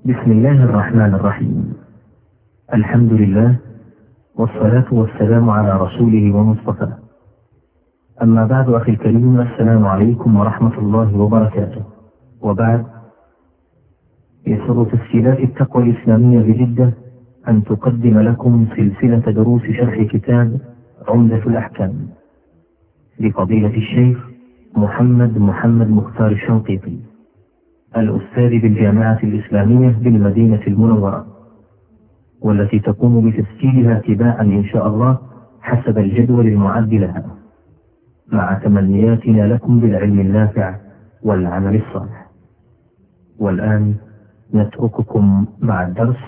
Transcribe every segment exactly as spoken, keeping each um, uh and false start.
بسم الله الرحمن الرحيم. الحمد لله والصلاة والسلام على رسوله ومصطفى. أما بعد أخي الكريم، السلام عليكم ورحمة الله وبركاته. وبعد، يسر تسجيلات التقوى الإسلامية بجدة أن تقدم لكم سلسلة دروس شرح كتاب عمدة الأحكام لفضيلة الشيخ محمد محمد مختار الشنقيطي، الأستاذ بالجامعة الإسلامية بالمدينة المنورة، والتي تقوم بتسجيلها تباعا إن شاء الله حسب الجدول المعد لها، مع تمنياتنا لكم بالعلم النافع والعمل الصالح. والآن نترككم مع الدرس.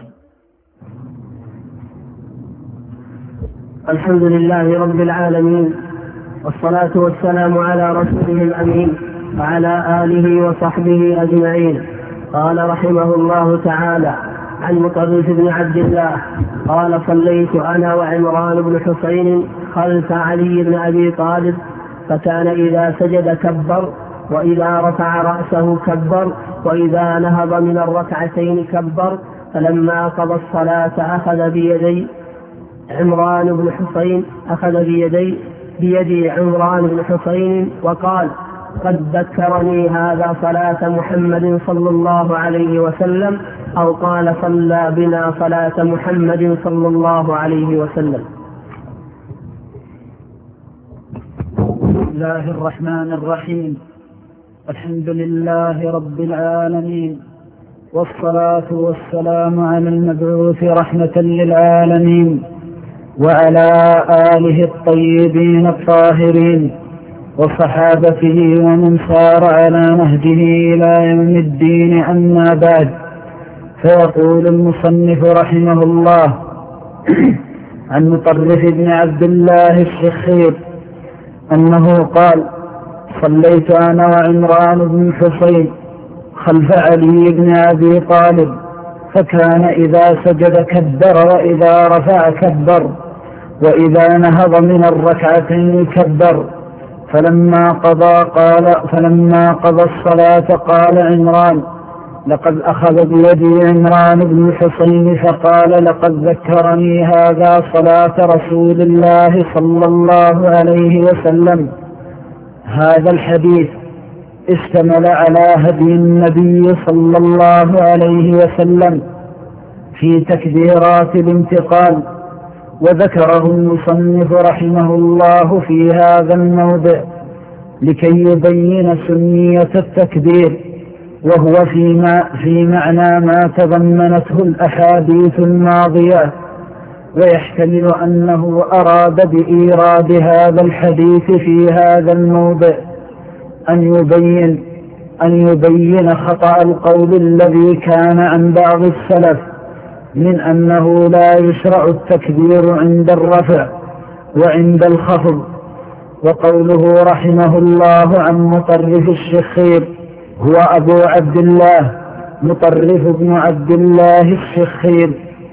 الحمد لله رب العالمين، والصلاة والسلام على رسوله الأمين وعلى آله وصحبه أجمعين. قال رحمه الله تعالى عن مطرف بن عبد الله قال: صليت أنا وعمران بن حسين خلف علي بن أبي طالب، فكان إذا سجد كبر، وإذا رفع رأسه كبر، وإذا نهض من الركعتين كبر. فلما قضى الصلاة أخذ بيدي عمران بن حسين أخذ بيدي بيدي عمران بن حسين وقال: قد ذكرني هذا صلاة محمد صلى الله عليه وسلم، أو قال: صلى بنا صلاة محمد صلى الله عليه وسلم. بسم الله الرحمن الرحيم. الحمد لله رب العالمين، والصلاة والسلام على المبعوث رحمة للعالمين، وعلى آله الطيبين الطاهرين، وصحابته ومن سار على نهجه إلى يوم الدين. أما بعد، فيقول المصنف رحمه الله عن مطرف بن عبد الله الشخير أنه قال: صليت أنا وعمران بن حسين خلف علي بن أبي طالب، فكان إذا سجد كبر، وإذا رفع كبر، وإذا نهض من الركعتين كبر. فلما قضى قال فلما قضى الصلاة قال عمران: لقد أخذ بيدي عمران بن حسين فقال: لقد ذكرني هذا صلاة رسول الله صلى الله عليه وسلم. هذا الحديث اشتمل على هدي النبي صلى الله عليه وسلم في تكبيرات الانتقال، وذكره المصنف رحمه الله في هذا الموضع لكي يبين سنية التكبير، وهو في, في معنى ما تضمنته الأحاديث الماضية. ويحتمل أنه أراد بإيراد هذا الحديث في هذا الموضع أن يبين أن يبين خطأ القول الذي كان عن بعض السلف من أنه لا يشرع التكبير عند الرفع وعند الخفض. وقوله رحمه الله عن مطرف الشخير هو أبو عبد الله مطرف بن عبد الله الشخير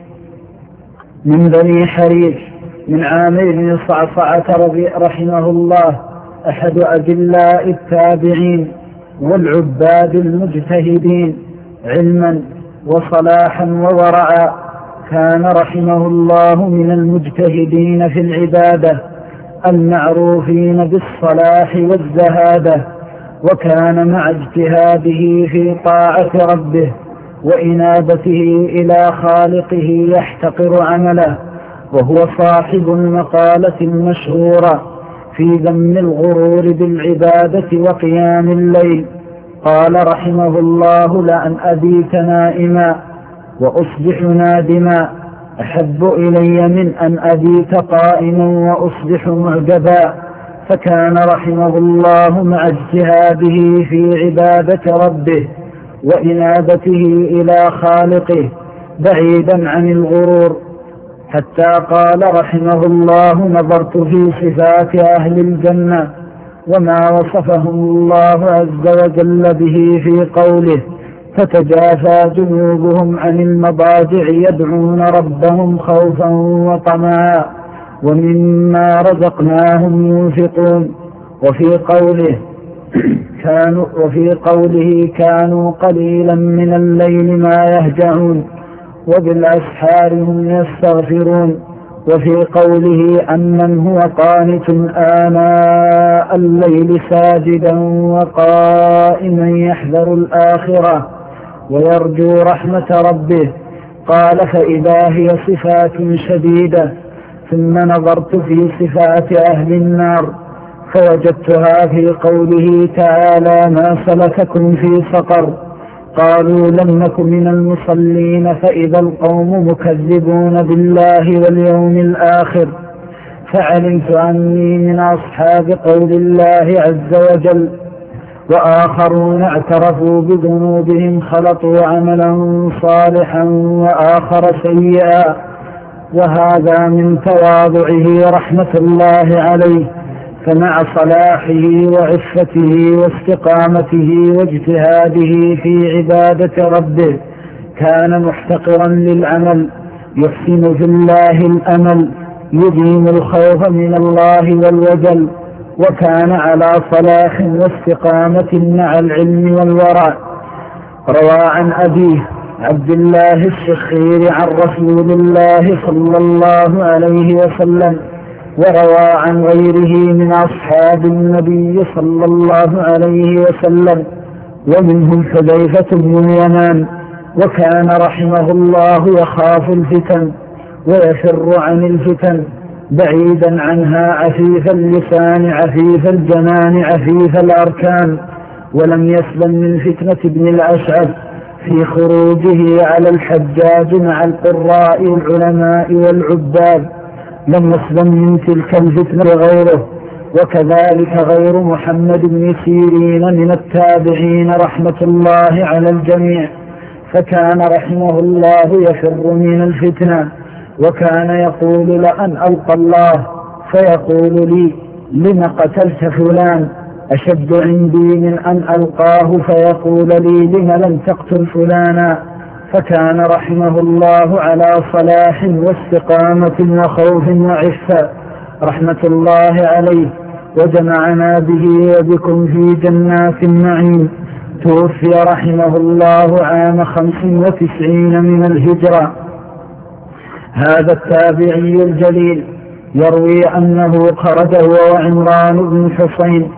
من بني حريث من عامر بن صعصعة رحمه الله، أحد أجلاء التابعين والعباد المجتهدين علما وصلاحا وورعا. كان رحمه الله من المجتهدين في العبادة المعروفين بالصلاح والزهادة، وكان مع اجتهاده في طاعة ربه وإنابته إلى خالقه يحتقر عمله، وهو صاحب المقالة المشهورة في ذم الغرور بالعبادة وقيام الليل. قال رحمه الله: لأن أبيت نائما وأصبح نادما أحب إلي من أن أبيت قائما وأصبح معجبا. فكان رحمه الله مع اجتهاده في عبادة ربه وإنابته إلى خالقه بعيدا عن الغرور، حتى قال رحمه الله: نظرت في صفات أهل الجنة وما وصفهم الله عز وجل به في قوله: فتجافى جنوبهم عن المضاجع يدعون ربهم خوفا وطمعا ومما رزقناهم ينفقون. وفي قوله: كانوا وفي قوله كانوا قليلا من الليل ما يهجعون وبالأسحار هم يستغفرون. وفي قوله أمن هو قانت آناء الليل ساجدا وقائما يحذر الآخرة ويرجو رحمة ربه قال فإذا هي صفات شديدة. ثم نظرت في صفات أهل النار فوجدتها في قوله تعالى ما سلككم في سقر قالوا لم نك من المصلين فإذا القوم مكذبون بالله واليوم الآخر. فعلمت أني من أصحاب قول الله عز وجل. وآخرون اعترفوا بذنوبهم خلطوا عملا صالحا وآخر سيئا وهذا من تواضعه رحمة الله عليه. فمع صلاحه وعفته واستقامته واجتهاده في عبادة ربه كان محتقرا للعمل يحسن في الله الأمل يديم الخوف من الله والوجل وكان على صلاح واستقامة مع العلم والورع. روى عن أبيه عبد الله الشخير عن رسول الله صلى الله عليه وسلم وروى عن غيره من أصحاب النبي صلى الله عليه وسلم ومنهم حذيفة بن اليمان وكان رحمه الله يخاف الفتن ويفر عن الفتن بعيدا عنها عفيف اللسان عفيف الجنان عفيف الأركان ولم يسلم من فتنة ابن الأشعث في خروجه على الحجاج مع القراء العلماء والعباد لم يسلم من تلك الفتنة غيره. وكذلك غير محمد بن سيرين من التابعين رحمة الله على الجميع فكان رحمه الله يفر من الفتنة وكان يقول لأن ألقى الله فيقول لي لم قتلت فلان أشد عندي من أن ألقاه فيقول لي لم لم تقتل فلانا. فكان رحمه الله على صلاح واستقامة وخوف وعفة رحمة الله عليه وجمعنا به وبكم في جنات النعيم. توفي رحمه الله عام خمس وتسعين من الهجرة. هذا التابعي الجليل يروي أنه خرج هو وعمران بن حسين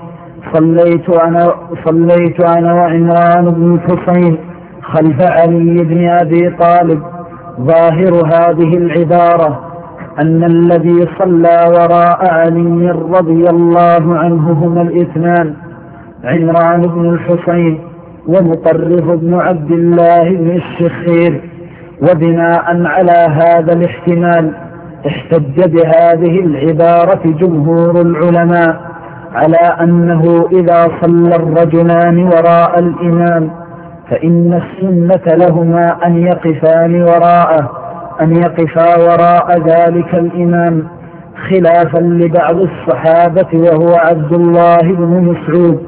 صليت أنا, صليت أنا وعمران بن حسين خلف علي بن أبي طالب. ظاهر هذه العبارة أن الذي صلى وراء علي رضي الله عنه هما الاثنان عمران بن الحسين ومطرف بن عبد الله بن الشخير. وبناء على هذا الاحتمال احتج بهذه العبارة جمهور العلماء على أنه إذا صلى الرجلان وراء الإمام فإن السنة لهما أن يقفان وراءه أن يقفا وراء ذلك الإمام خلافا لبعض الصحابة وهو عبد الله بن مسعود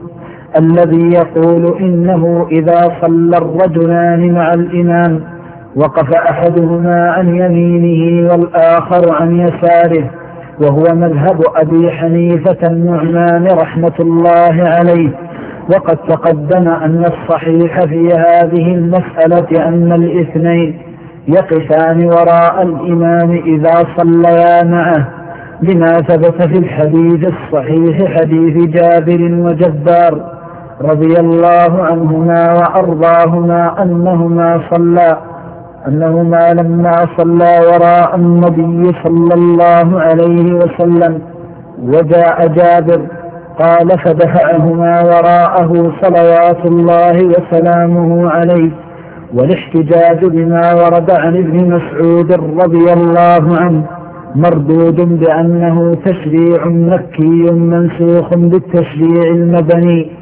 الذي يقول إنه إذا صلى الرجلان مع الإمام وقف أحدهما عن يمينه والآخر عن يساره وهو مذهب أبي حنيفة النعمان رحمة الله عليه. وقد تقدم أن الصحيح في هذه المسألة أن الاثنين يقفان وراء الإمام إذا صليا معه لما ثبت في الحديث الصحيح حديث جابر وجبار رضي الله عنهما وأرضاهما أنهما صلى أنهما لما صلى وراء النبي صلى الله عليه وسلم وجاء جابر قال فدفعهما وراءه صلوات الله وسلامه عليه. والاحتجاج بما ورد عن ابن مسعود رضي الله عنه مردود بأنه تشريع مكي منسوخ بالتشريع المدني.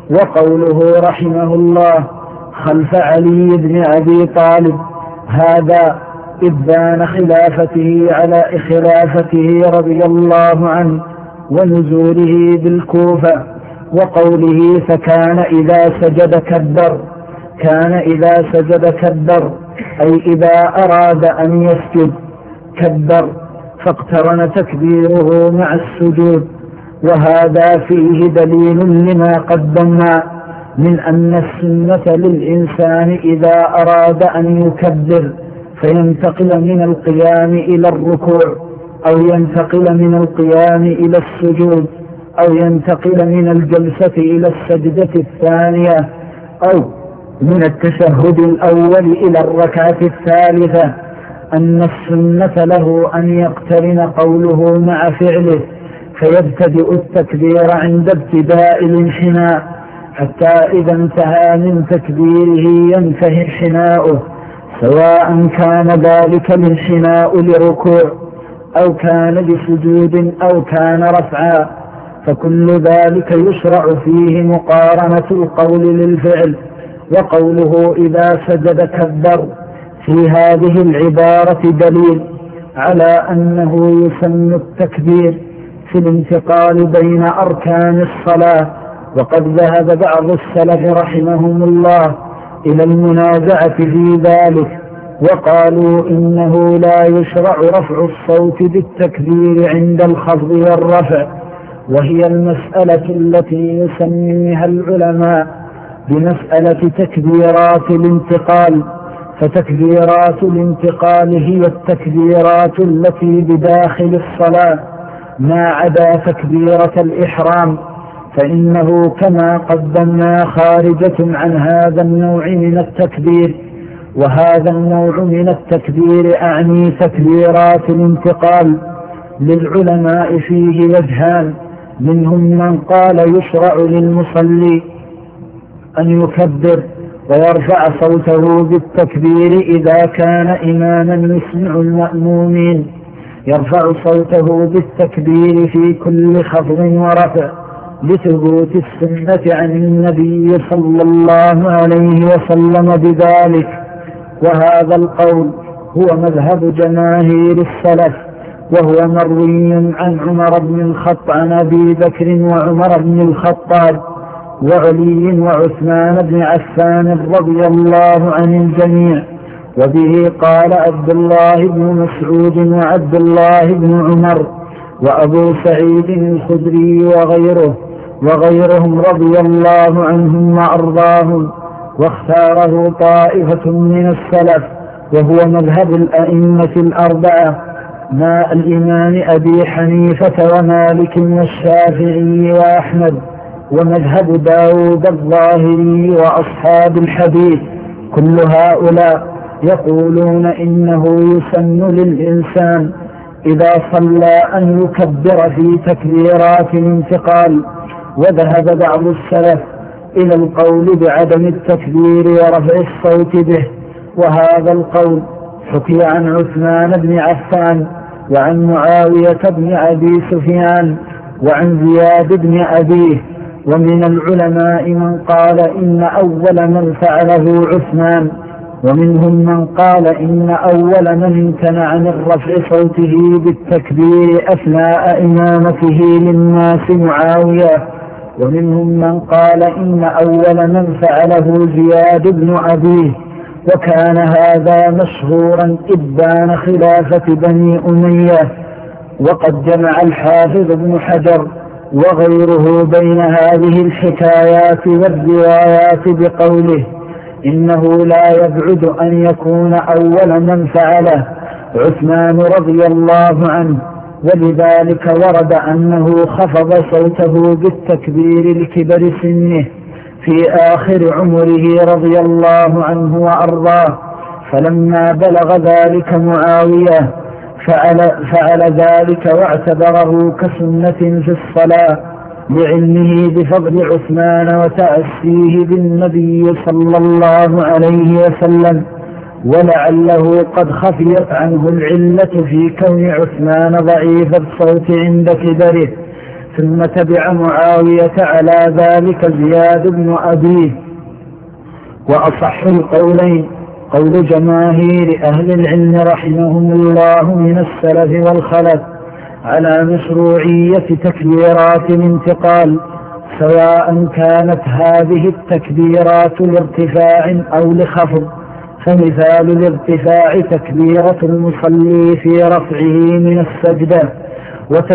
وقوله رحمه الله خلف علي بن أبي طالب هذا إبان خلافته على خلافته رضي الله عنه ونزوله بالكوفة. وقوله فكان إذا سجد كبر كان إذا سجد كبر أي إذا أراد أن يسجد كبر فاقترن تكبيره مع السجود. وهذا فيه دليل لما قدمنا من أن السنة للإنسان إذا أراد أن يكبر فينتقل من القيام إلى الركوع أو ينتقل من القيام إلى السجود أو ينتقل من الجلسة إلى السجدة الثانية أو من التشهد الأول إلى الركعة الثالثة أن السنة له أن يقترن قوله مع فعله، فيبتدئ التكبير عند ابتداء الانحناء حتى إذا انتهى من تكبيره ينتهي انحناؤه، سواء كان ذلك الانحناء لركوع أو كان لسجود أو كان رفعا، فكل ذلك يشرع فيه مقارنة القول للفعل. وقوله إذا سجد كبر في هذه العبارة دليل على أنه يسن التكبير في الانتقال بين أركان الصلاة، وقد ذهب بعض السلف رحمهم الله إلى المنازعة في ذلك، وقالوا إنه لا يشرع رفع الصوت بالتكبير عند الخفض والرفع، وهي المسألة التي يسميها العلماء بمسألة تكبيرات الانتقال. فتكبيرات الانتقال هي التكبيرات التي بداخل الصلاة ما عدا تكبيرة الإحرام، فإنه كما قدمنا خارجة عن هذا النوع من التكبير. وهذا النوع من التكبير أعني تكبيرات الانتقال للعلماء فيه وجهان، منهم من قال يشرع للمصلي أن يكبر ويرفع صوته بالتكبير إذا كان إماما يسمع المأمومين، يرفع صوته بالتكبير في كل خفض ورفع لثبوت السنة عن النبي صلى الله عليه وسلم بذلك. وهذا القول هو مذهب جماهير السلف، وهو مروي عن عمر بن الخطاب عن أبي بكر وعمر بن الخطاب وعلي وعثمان بن عفان رضي الله عن الجميع. وبه قال عبد الله بن مسعود وعبد الله بن عمر وأبو سعيد الخدري وغيره وغيرهم رضي الله عنهم وأرضاهم، واختاره طائفة من السلف، وهو مذهب الأئمة الأربعة مع الإمام أبي حنيفة ومالك والشافعي وأحمد، ومذهب داود الظاهري وأصحاب الحديث. كل هؤلاء يقولون إنه يسن للإنسان إذا صلى أن يكبر في تكبيرات الانتقال. وذهب بعض السلف إلى القول بعدم التكبير ورفع الصوت به، وهذا القول حكي عن عثمان بن عفان وعن معاوية بن أبي سفيان وعن زياد بن أبيه. ومن العلماء من قال إن أول من فعله عثمان، ومنهم من قال إن أول من امتنع من رفع صوته بالتكبير أثناء إمامته للناس معاوية، ومنهم من قال إن أول من فعله زياد بن أبيه. وكان هذا مشهورا إبان خلافة بني أمية. وقد جمع الحافظ ابن حجر وغيره بين هذه الحكايات والروايات بقوله إنه لا يبعد أن يكون أول من فعله عثمان رضي الله عنه، ولذلك ورد أنه خفض صوته بالتكبير لكبر سنه في آخر عمره رضي الله عنه وأرضاه، فلما بلغ ذلك معاوية فعل, فعل ذلك واعتبره كسنة في الصلاة لعلمه بفضل عثمان وتأسيه بالنبي صلى الله عليه وسلم، ولعله قد خفيت عنه العلة في كون عثمان ضعيف الصوت عند كبره. ثم تبع معاوية على ذلك زياد بن أبيه. وأصح القولين قول جماهير أهل العلم رحمهم الله من السلف والخلف على مشروعية تكبيرات الانتقال، سواء كانت هذه التكبيرات لارتفاع أو لخفض. فمثال الارتفاع تكبيرة المصلي في رفعه من السجدة،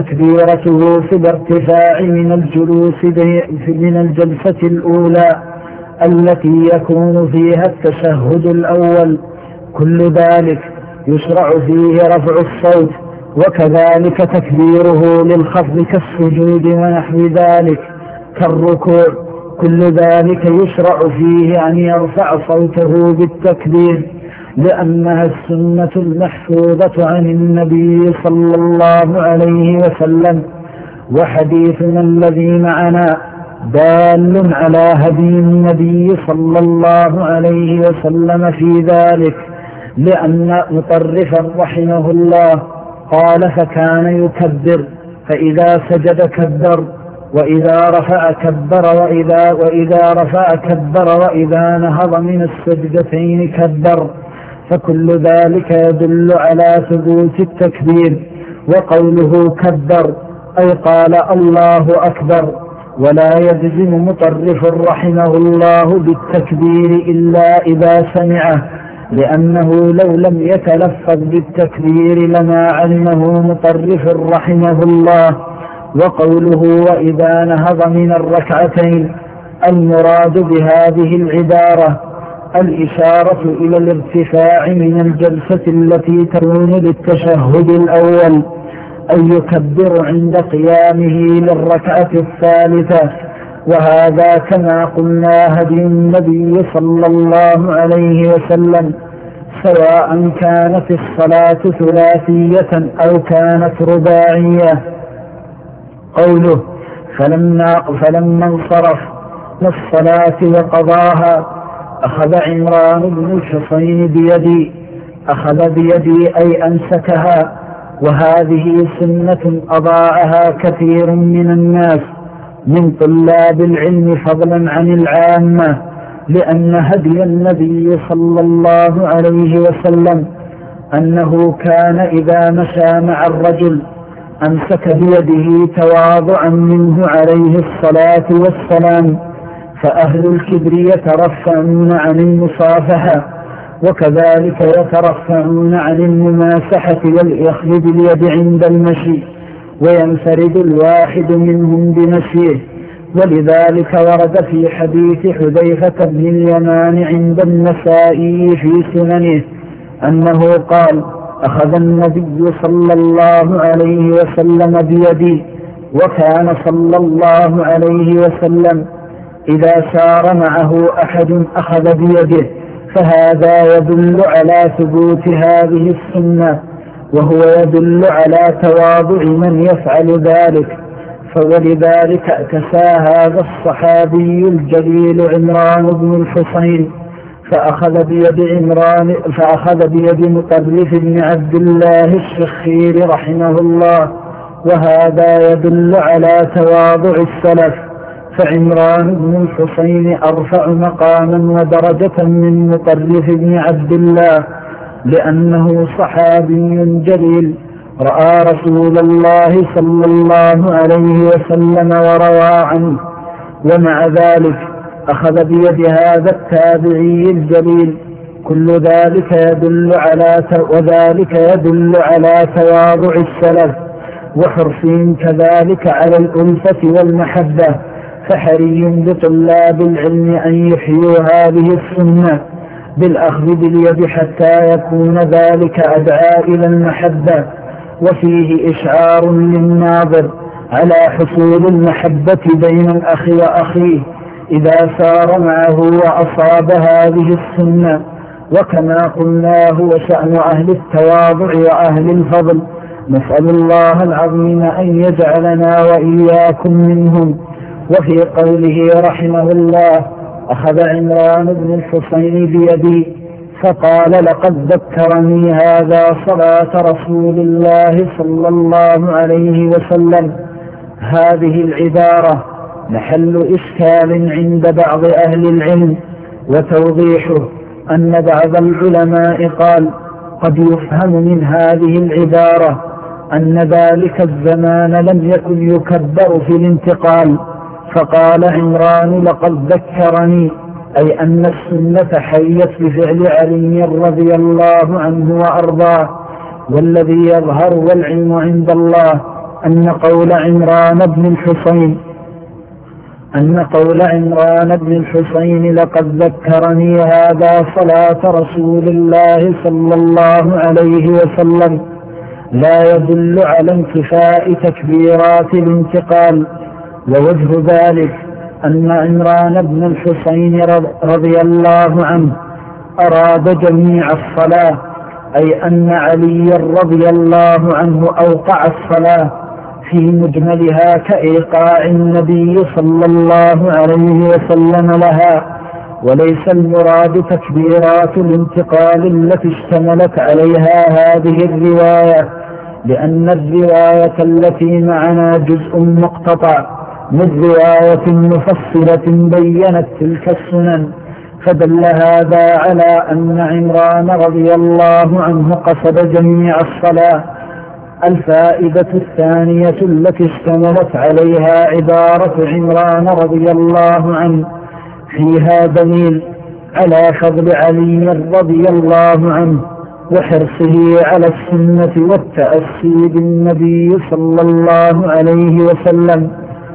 وتكبيرته في الارتفاع من الجلوس من الجلسة الأولى التي يكون فيها التشهد الأول، كل ذلك يشرع فيه رفع الصوت، وكذلك تكبيره للخفض كالسجود ونحو ذلك كالركوع، كل ذلك يشرع فيه أن يرفع صوته بالتكبير، لأنها السنة المحفوظة عن النبي صلى الله عليه وسلم. وحديثنا الذي معنا دال على هدي النبي صلى الله عليه وسلم في ذلك، لأن مطرفا رحمه الله قال فكان يكبر، فإذا سجد كبر، وإذا رفع كبر، وإذا, وإذا رفع كبر، وإذا نهض من السجدتين كبر، فكل ذلك يدل على ثبوت التكبير. وقوله كبر أي قال الله أكبر، ولا يجزم مطرف رحمه الله بالتكبير إلا إذا سمعه، لأنه لو لم يتلفظ بالتكبير لما علمه مطرف رحمه الله. وقوله وإذا نهض من الركعتين، المراد بهذه العبارة الإشارة إلى الارتفاع من الجلسة التي تكون للتشهد الأول، أن يكبر عند قيامه للركعة الثالثة. وهذا كما قلنا هدي النبي صلى الله عليه وسلم، سواء كانت الصلاة ثلاثية أو كانت رباعية. قوله فلما, فلما انصرف للصلاة وقضاها أخذ عمران بن الحصين بيدي، أخذ بيدي أي أمسكها، وهذه سنة أضاعها كثير من الناس من طلاب العلم فضلا عن العامة، لأن هدي النبي صلى الله عليه وسلم أنه كان إذا مشى مع الرجل أمسك بيده تواضعا منه عليه الصلاة والسلام. فأهل الكبر يترفعون عن المصافحة، وكذلك يترفعون عن المماسحة والإخذ باليد عند المشي، وينفرد الواحد منهم بمشيه. ولذلك ورد في حديث حذيفة بن اليمان عند النسائي في سننه أنه قال أخذ النبي صلى الله عليه وسلم بيدي، وكان صلى الله عليه وسلم إذا سار معه أحد أخذ بيده، فهذا يدل على ثبوت هذه السنة، وهو يدل على تواضع من يفعل ذلك. فولذلك اكتسى هذا الصحابي الجليل عمران بن الحصين فأخذ بيد عمران فأخذ بيد مطرف بن عبد الله الشخير رحمه الله، وهذا يدل على تواضع السلف. فعمران بن الحصين أرفع مقاما ودرجة من مطرف بن عبد الله، لأنه صحابي جليل رأى رسول الله صلى الله عليه وسلم وروى عنه، ومع ذلك أخذ بيد هذا التابعي الجليل. كل ذلك يدل على وذلك يدل على تواضع السلف وحرصهم كذلك على الألفة والمحبة. فحري بطلاب العلم أن يحيوا هذه السنة بالأخذ باليد حتى يكون ذلك أدعى إلى المحبة، وفيه إشعار للناظر على حصول المحبة بين الأخ وأخيه إذا سار معه وأصاب هذه السنة. وكما قلنا هو شأن أهل التواضع وأهل الفضل، نسأل الله العظيم أن يجعلنا وإياكم منهم. وفي قوله رحمه الله أخذ عمران بن الحصين بيدي فقال لقد ذكرني هذا صلاة رسول الله صلى الله عليه وسلم. هذه العبارة محل إشكال عند بعض أهل العلم، وتوضيحه أن بعض العلماء قال قد يفهم من هذه العبارة أن ذلك الزمان لم يكن يكبر في الانتقال، فقال عمران لقد ذكرني، أي أن السنة حيت بفعل علي رضي الله عنه وأرضاه. والذي يظهر والعلم عند الله أن قول عمران بن الحصين أن قول عمران بن الحسين لقد ذكرني هذا صلاة رسول الله صلى الله عليه وسلم لا يدل على انتفاء تكبيرات الانتقال. ووجه ذلك أن عمران بن الحسين رضي الله عنه أراد جميع الصلاة، أي أن علي رضي الله عنه أوقع الصلاة في مجملها كإيقاع النبي صلى الله عليه وسلم لها، وليس المراد تكبيرات الانتقال التي اشتملت عليها هذه الرواية، لأن الرواية التي معنا جزء مقتطع من رواية مفصلة بيّنت تلك السنن، فدل هذا على أن عمران رضي الله عنه قصد جميع الصلاة. الفائدة الثانية التي اشتملت عليها عبارة عمران رضي الله عنه فيها دليل على فضل علي رضي الله عنه وحرصه على السنة والتأسي بالنبي صلى الله عليه وسلم،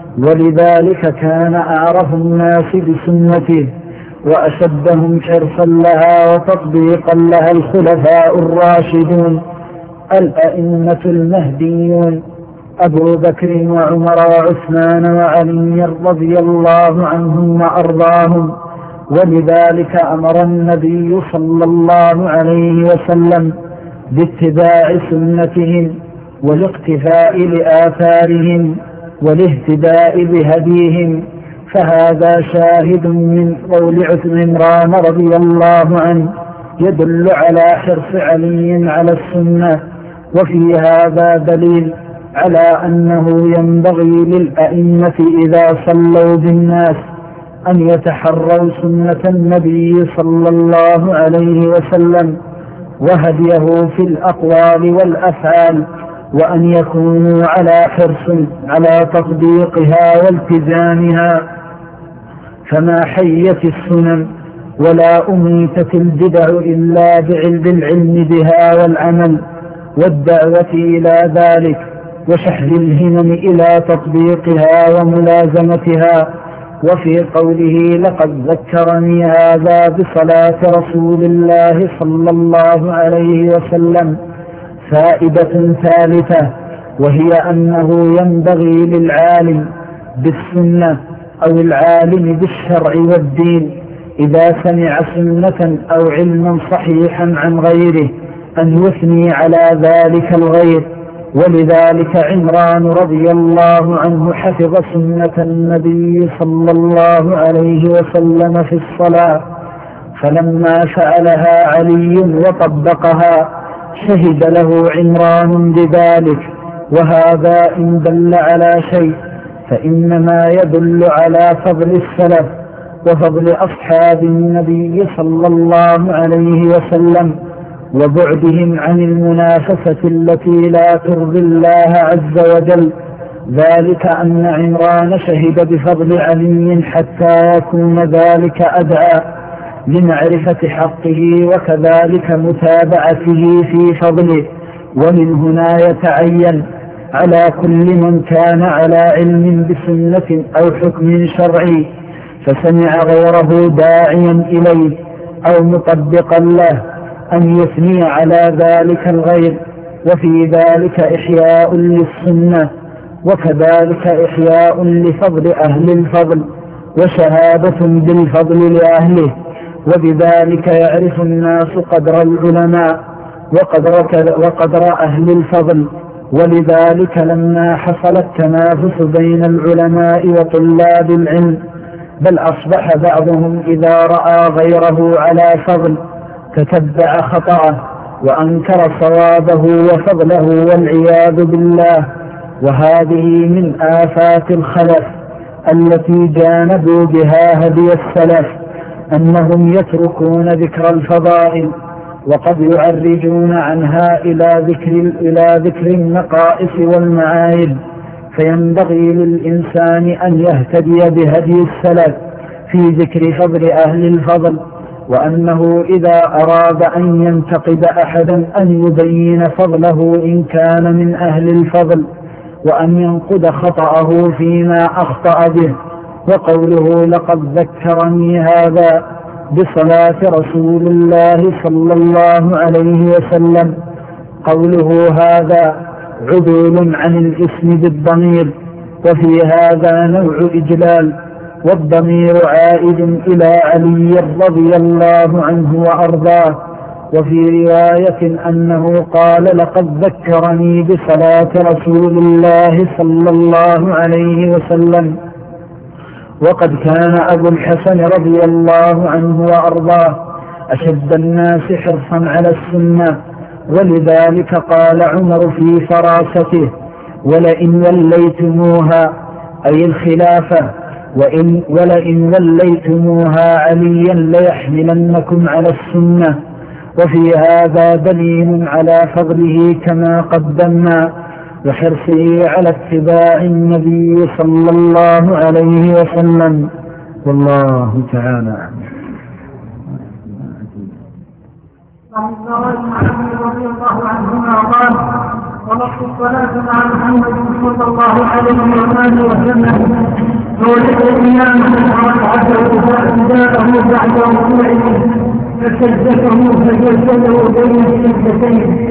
ولذلك كان أعرف الناس بسنته وأشدهم حرصا لها وتطبيقا لها الخلفاء الراشدون الأئمة المهديون أبو بكر وعمر وعثمان وعلي رضي الله عنهم وأرضاهم. ولذلك أمر النبي صلى الله عليه وسلم باتباع سنتهم والاقتفاء لآثارهم والاهتداء بهديهم، فهذا شاهد من قول عمران رضي الله عنه يدل على حرص علي على السنة. وفي هذا دليل على أنه ينبغي للأئمة إذا صلوا بالناس أن يتحروا سنة النبي صلى الله عليه وسلم وهديه في الأقوال والأفعال، وأن يكونوا على حرص على تطبيقها والتزامها، فما حيت السنن ولا أميتت البدع إلا بالعلم بها والعمل والدعوة إلى ذلك وشحذ الهمم إلى تطبيقها وملازمتها. وفي قوله لقد ذكرني هذا بصلاة رسول الله صلى الله عليه وسلم فائدة ثالثة، وهي أنه ينبغي للعالم بالسنة أو العالم بالشرع والدين إذا سمع سنة أو علما صحيحا عن غيره أن يثني على ذلك الغير. ولذلك عمران رضي الله عنه حفظ سنة النبي صلى الله عليه وسلم في الصلاة، فلما فعلها علي وطبقها شهد له عمران بذلك. وهذا إن دل على شيء فإنما يدل على فضل السلف وفضل أصحاب النبي صلى الله عليه وسلم وبعدهم عن المنافسة التي لا ترضي الله عز وجل. ذلك أن عمران شهد بفضل علي حتى يكون ذلك أدعى لمعرفة حقه وكذلك متابعته في فضله. ومن هنا يتعين على كل من كان على علم بسنة أو حكم شرعي فسمع غيره داعيا إليه أو مطبقا له أن يثني على ذلك الغير، وفي ذلك إحياء للسنة وكذلك إحياء لفضل أهل الفضل وشهادة بالفضل لأهله. وبذلك يعرف الناس قدر العلماء وقدر, وقدر أهل الفضل. ولذلك لما حصل التنافس بين العلماء وطلاب العلم بل أصبح بعضهم إذا رأى غيره على فضل تتبع خطأه وأنكر صوابه وفضله والعياذ بالله. وهذه من آفات الخلف التي جانبوا بها هدي السلف، أنهم يتركون ذكر الفضائل وقد يعرجون عنها إلى ذكر, إلى ذكر النقائص والمعايب. فينبغي للإنسان أن يهتدي بهدي السلف في ذكر فضل أهل الفضل، وأنه إذا أراد أن ينتقد أحدا أن يبين فضله إن كان من أهل الفضل، وأن ينقد خطأه فيما أخطأ به وقوله لقد ذكرني هذا بصلاة رسول الله صلى الله عليه وسلم. قوله هذا عدول عن الاسم بالضمير، وفي هذا نوع إجلال، والضمير عائد إلى علي رضي الله عنه وأرضاه. وفي رواية أنه قال لقد ذكرني بصلاة رسول الله صلى الله عليه وسلم. وقد كان أبو الحسن رضي الله عنه وأرضاه أشد الناس حرصا على السنة، ولذلك قال عمر في فراسته ولئن وليتموها أي الخلافة وإن ولئن وليتموها عليا ليحملنكم على السنة. وفي هذا دليل على فضله كما قدمنا، وحرصه على اتباع النبي صلى الله عليه وسلم. والله تعالى عن رضي الله عنهما قال وقت الصلاة مع محمد صلى الله عليه وآله وسلم فوجد إمامه وركعته فأجزاءه بعد ركوعه فسجده فجلسه بين السجدتين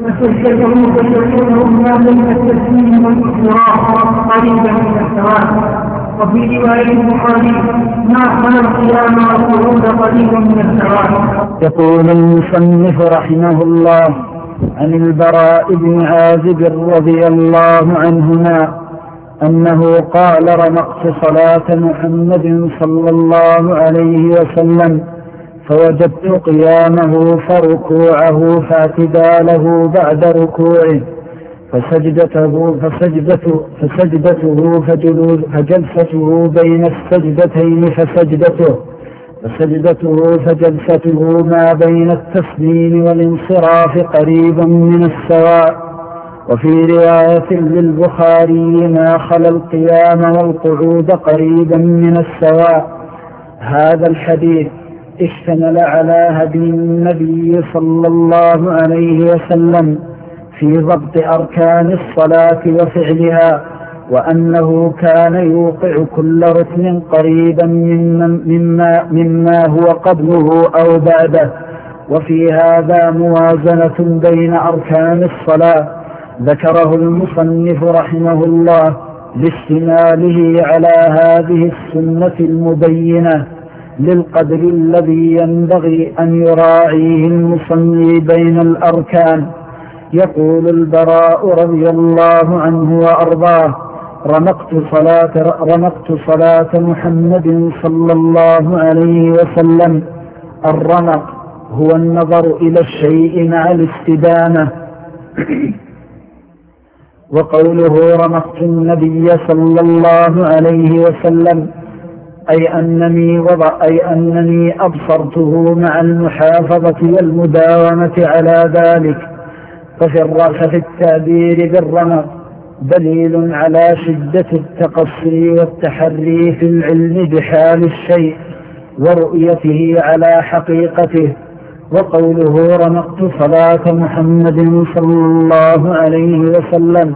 فسجده فجلسه ما بين التسليم والإقرار قريبا من السواء. وفي رواية البخاري ما خلا القيام والقعود قريبا من السواء. يقول المصنف رحمه الله عن البراء بن عازب رضي الله عنهما أنه قال رمقت صلاة محمد صلى الله عليه وسلم فوجدت قيامه فركوعه فاعتداله بعد ركوعه فسجدته فسجدته فسجدته فجلوس فجلسته بين السجدتين فسجدته فسجدته فجلسته ما بين التسليم والانصراف قريبا من السواء. وفي رواية للبخاري ما خلا القيام والقعود قريبا من السواء. هذا الحديث اشتمل على هدي النبي صلى الله عليه وسلم في ضبط أركان الصلاة وفعلها، وأنه كان يوقع كل ركن قريبا مما, مما هو قبله أو بعده. وفي هذا موازنة بين أركان الصلاة ذكره المصنف رحمه الله لاشتماله على هذه السنة المبينة للقدر الذي ينبغي أن يراعيه المصلي بين الأركان. يقول البراء رضي الله عنه وأرضاه رمقت صلاة, رمقت صلاة محمد صلى الله عليه وسلم. الرمق هو النظر إلى الشيء مع الاستدامة. وقوله رمقت النبي صلى الله عليه وسلم أي أنني, وضع أي أنني أبصرته مع المحافظة والمداومة على ذلك. ففي الرخف التعبير بالرمق دليل على شدة التقصي والتحري في العلم بحال الشيء ورؤيته على حقيقته. وقوله رمقت صلاة محمد صلى الله عليه وسلم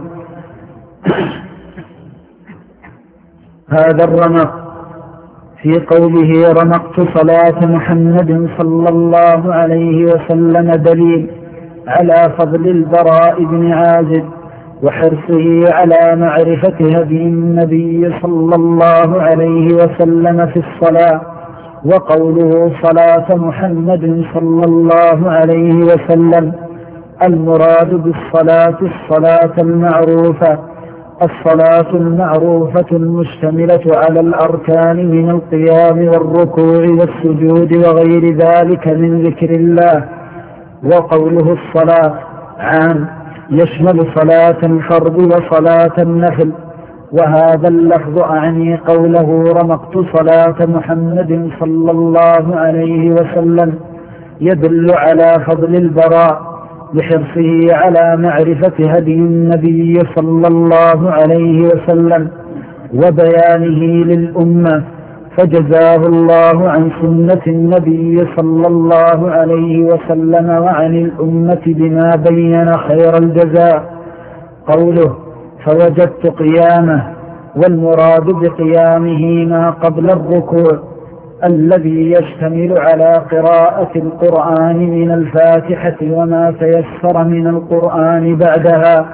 هذا الرمق في قوله رمقت صلاة محمد صلى الله عليه وسلم دليل على فضل البراء بن عازب وحرصه على معرفة هدي النبي صلى الله عليه وسلم في الصلاة. وقوله صلاة محمد صلى الله عليه وسلم المراد بالصلاة الصلاة المعروفة الصلاة المعروفة المشتملة على الأركان من القيام والركوع والسجود وغير ذلك من ذكر الله. وقوله الصلاة عام يشمل صلاة الفرض وصلاة النفل. وهذا اللفظ أعني قوله رمقت صلاة محمد صلى الله عليه وسلم يدل على فضل البراء بحرصه على معرفة هدي النبي صلى الله عليه وسلم وبيانه للأمة، فجزاه الله عن سنة النبي صلى الله عليه وسلم وعن الأمة بما بين خير الجزاء. قوله فوجدت قيامه والمراد بقيامه ما قبل الركوع الذي يشتمل على قراءة القرآن من الفاتحة وما تيسر من القرآن بعدها.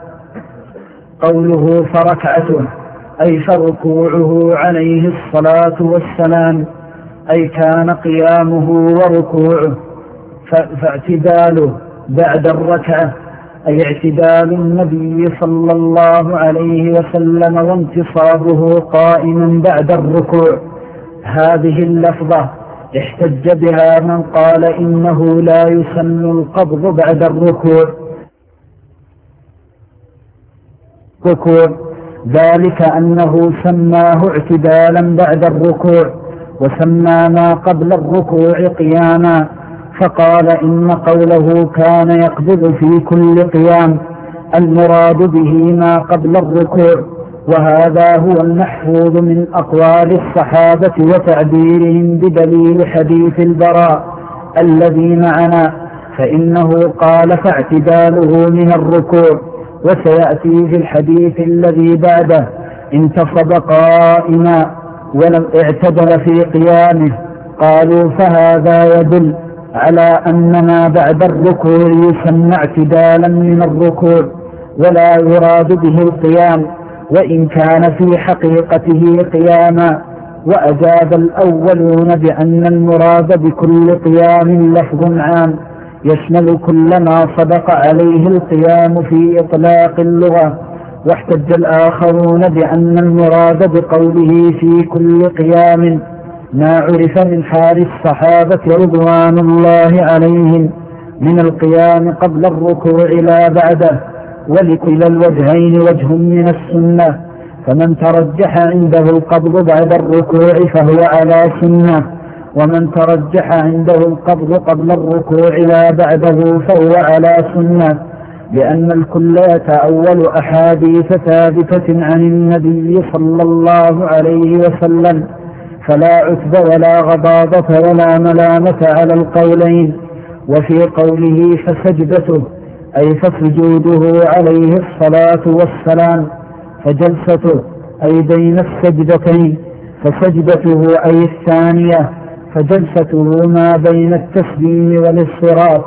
قوله فركعته أي فركوعه عليه الصلاة والسلام، أي كان قيامه وركوعه، فاعتداله بعد الركعة أي اعتدال النبي صلى الله عليه وسلم وانتصابه قائما بعد الركوع. هذه اللفظة احتج بها من قال إنه لا يسن القبض بعد الركوع ركوع ذلك أنه سماه اعتدالا بعد الركوع وسمى ما قبل الركوع قياما، فقال إن قوله كان يقبض في كل قيام المراد به ما قبل الركوع، وهذا هو المحفوظ من أقوال الصحابة وتعبيرهم بدليل حديث البراء الذي معنا، فإنه قال فاعتداله من الركوع، وسيأتي في الحديث الذي بعده انتصب قائما ولم اعتدل في قيامه. قالوا فهذا يدل على أن ما بعد الركوع يسمى اعتدالا من الركوع ولا يراد به القيام، وإن كان في حقيقته قياما. وأجاب الأولون بأن المراد بكل قيام لفظ عام يشمل كل ما صدق عليه القيام في إطلاق اللغة، واحتج الآخرون بأن المراد بقوله في كل قيام ما عرف من حال الصحابة رضوان الله عليهم من القيام قبل الركوع لا بعده، ولكلا الوجهين وجه من السنة، فمن ترجح عنده القبض بعد الركوع فهو على سنة، ومن ترجح عنده القبض قبل الركوع لا بعده فهو على سنة، لأن الكل يتأول أحاديث ثابتة عن النبي صلى الله عليه وسلم، فلا عتب ولا غضاضة ولا ملامة على القولين. وفي قوله فسجدته أي فسجوده عليه الصلاة والسلام، فجلسته أي بين السجدتين، فسجدته أي الثانية، فجلسته ما بين التسليم والانصراف.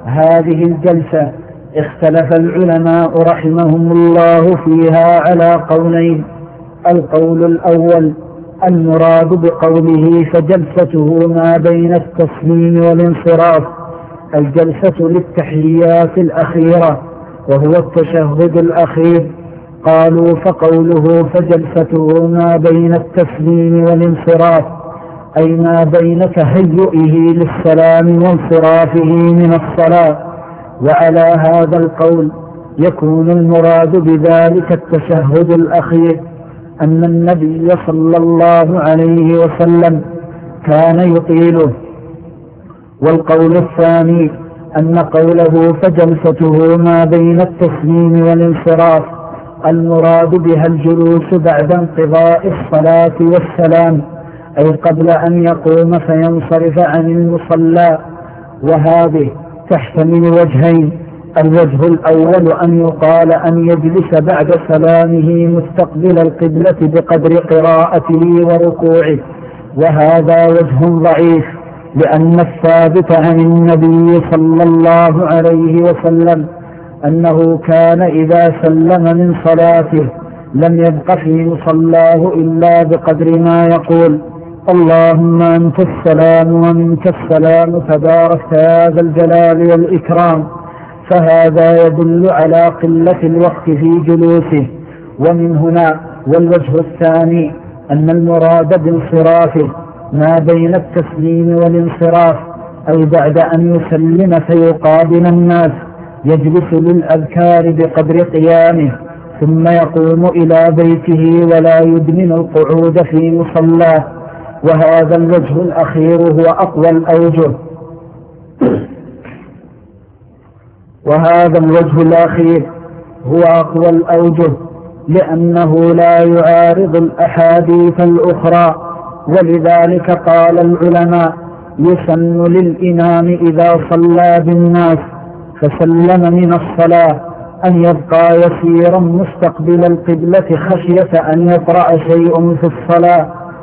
هذه الجلسة اختلف العلماء رحمهم الله فيها على قولين. القول الأول المراد بقوله فجلسته ما بين التسليم والانصراف الجلسة للتحيات الأخيرة وهو التشهد الأخير. قالوا فقوله فجلسته ما بين التسليم والانصراف أي ما بين تهيئه للسلام وانصرافه من الصلاة. وعلى هذا القول يكون المراد بذلك التشهد الأخير أن النبي صلى الله عليه وسلم كان يطيله. والقول الثاني أن قوله فجلسته ما بين التسليم والانصراف المراد بها الجلوس بعد انقضاء الصلاة والسلام، أي قبل أن يقوم فينصرف عن المصلى. وهذه تحتمل وجهين: الوجه الأول أن يقال أن يجلس بعد سلامه مستقبل القبلة بقدر قراءته وركوعه، وهذا وجه ضعيف، لأن الثابت عن النبي صلى الله عليه وسلم أنه كان إذا سلم من صلاته لم يبق في مصلاه إلا بقدر ما يقول اللهم أنت السلام ومنك السلام تبارك يا ذا الجلال والإكرام، فهذا يدل على قلة الوقت في جلوسه. ومن هنا والوجه الثاني أن المراد بانصرافه ما بين التسليم والانصراف، أي بعد أن يسلم فيقابل الناس يجلس للأذكار بقدر قيامه ثم يقوم إلى بيته ولا يدمن القعود في مصلاه. وهذا الوجه الأخير هو أقوى الأوجه وهذا الوجه الأخير هو أقوى الأوجه لأنه لا يعارض الأحاديث الأخرى. ولذلك قال العلماء يسن للإمام إذا صلى بالناس فسلم من الصلاة أن يبقى يسيرا مستقبل القبلة خشية أن يطرأ شيء في الصلاة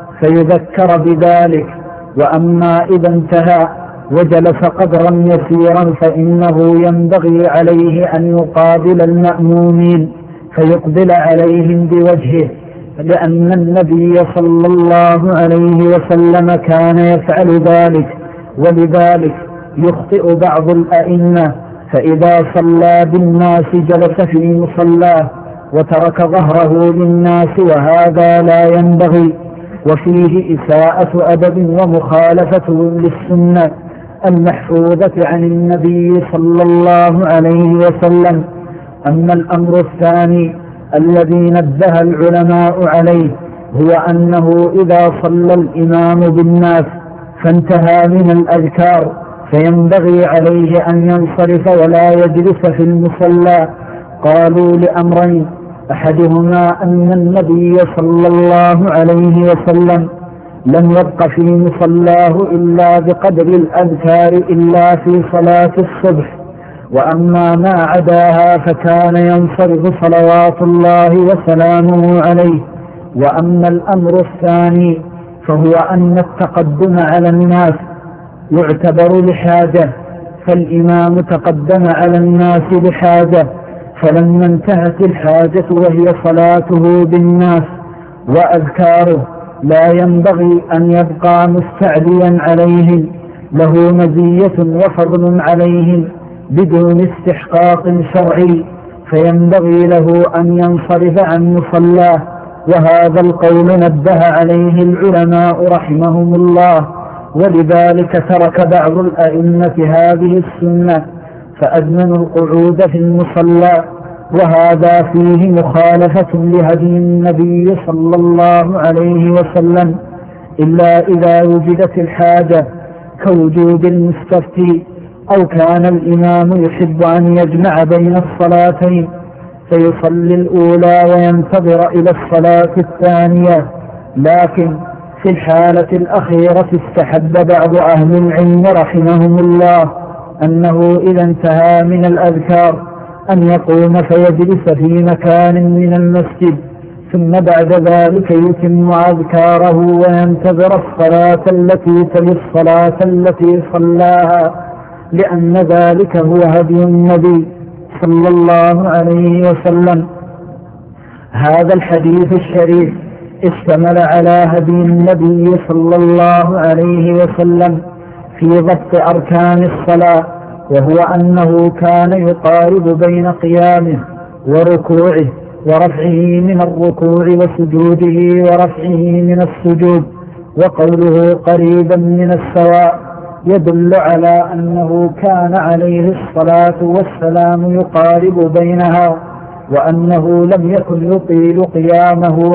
فيذكر بذلك. وأما إذا انتهى وجلس قدرا يسيرا فإنه ينبغي عليه أن يقابل المأمومين فيقبل عليهم بوجهه، لأن النبي صلى الله عليه وسلم كان يفعل ذلك. ولذلك يخطئ بعض الأئمة فإذا صلى بالناس جلس في مصلاه وترك ظهره للناس، وهذا لا ينبغي، وفيه إساءة أدب ومخالفة للسنة المحفوظة عن النبي صلى الله عليه وسلم. أما الأمر الثاني الذي نبه العلماء عليه هو أنه إذا صلى الإمام بالناس فانتهى من الأذكار فينبغي عليه أن ينصرف ولا يجلس في المصلى. قالوا لأمرين: أحدهما أن النبي صلى الله عليه وسلم لم يبق في مصلاه إلا بقدر الأذكار إلا في صلاة الصبح، وأما ما عداها فكان ينصرف صلوات الله وسلامه عليه. وأما الأمر الثاني فهو أن التقدم على الناس يعتبر لحاجة، فالإمام تقدم على الناس لحاجة، فلما انتهت الحاجة وهي صلاته بالناس وأذكاره لا ينبغي أن يبقى مستعليا عليهم، له مزية وفضل عليهم بدون استحقاق شرعي، فينبغي له أن ينصرف عن مصلاه. وهذا القول نبه عليه العلماء رحمهم الله، ولذلك ترك بعض الأئمة هذه السنة فأدمنوا القعود في المصلى، وهذا فيه مخالفة لهدي النبي صلى الله عليه وسلم، إلا إذا وجدت الحاجة كوجود المستفتي أو كان الإمام يحب أن يجمع بين الصلاتين فيصلي الأولى وينتظر إلى الصلاة الثانية. لكن في الحالة الأخيرة استحب بعض أهل العلم رحمهم الله أنه إذا انتهى من الأذكار أن يقوم فيجلس في مكان من المسجد، ثم بعد ذلك يتم أذكاره وينتظر الصلاة التي تلي الصلاة التي صلاها، لأن ذلك هو هدي النبي صلى الله عليه وسلم. هذا الحديث الشريف اشتمل على هدي النبي صلى الله عليه وسلم في ضبط أركان الصلاة، وهو أنه كان يقارب بين قيامه وركوعه ورفعه من الركوع وسجوده ورفعه من السجود، وقوله قريبا من السواء يدل على أنه كان عليه الصلاة والسلام يقارب بينها، وأنه لم يكن يطيل قيامه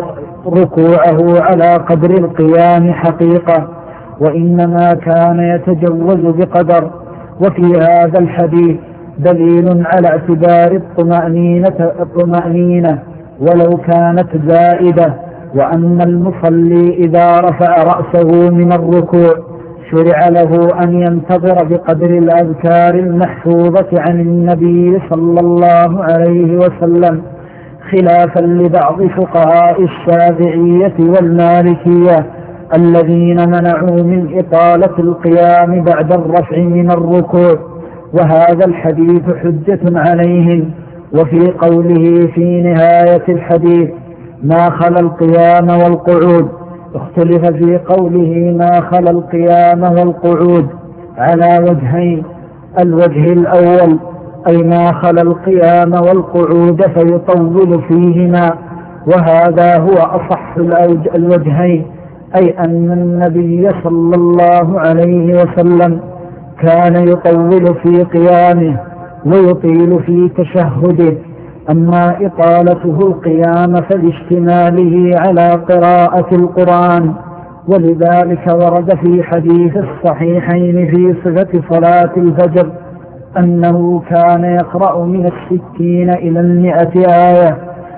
ركوعه على قدر القيام حقيقة، وإنما كان يتجوز بقدر. وفي هذا الحديث دليل على اعتبار الطمأنينة, الطمأنينة ولو كانت زائدة، وأن المصلي إذا رفع رأسه من الركوع شرع له أن ينتظر بقدر الأذكار المحفوظة عن النبي صلى الله عليه وسلم، خلافا لبعض فقهاء الشافعية والمالكية الذين منعوا من إطالة القيام بعد الرفع من الركوع، وهذا الحديث حجة عليهم. وفي قوله في نهاية الحديث ما خلا القيام والقعود، اختلف في قوله ما خلا القيام والقعود على وجهين: الوجه الأول أي ما خلا القيام والقعود فيطول فيهما، وهذا هو أصح الوجهين، أي أن النبي صلى الله عليه وسلم كان يطول في قيامه ويطيل في تشهده. أما إطالته القيام فلاشتماله على قراءة القرآن، ولذلك ورد في حديث الصحيحين في صفة صلاة الفجر أنه كان يقرأ من الستين إلى المئة آية،